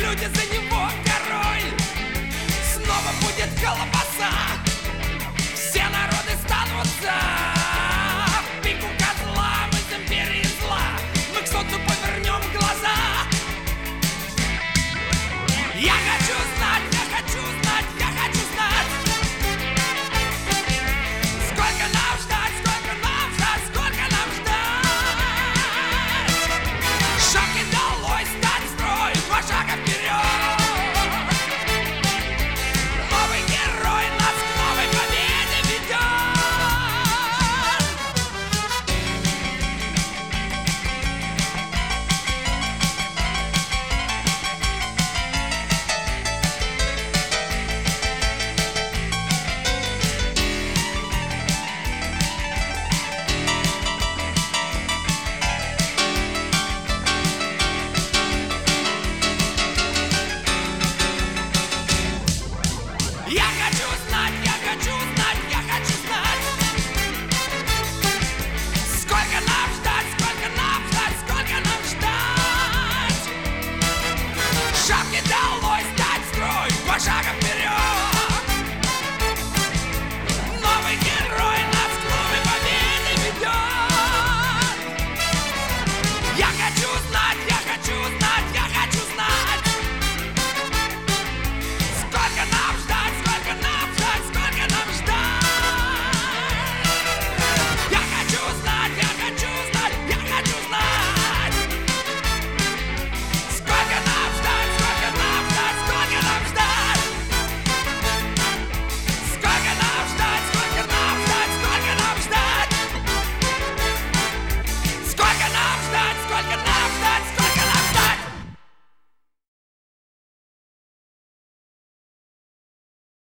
люди за него король. Снова будет колбаса, все народы станутся в пику козла. Мы с империей зла, мы к солнцу повернем глаза. Я хочу знать, я хочу знать, я хочу знать, сколько нам ждать, сколько нам ждать, сколько нам ждать. Шапки долой, стать в строй, 2 шага вперед. Новый герой нас к новой победе ведет. Я хочу знать, я хочу знать, я хочу знать, сколько нам ждать, сколько нам ждать, сколько нам ждать. Шапки долой, стать в строй, 2 шага вперед.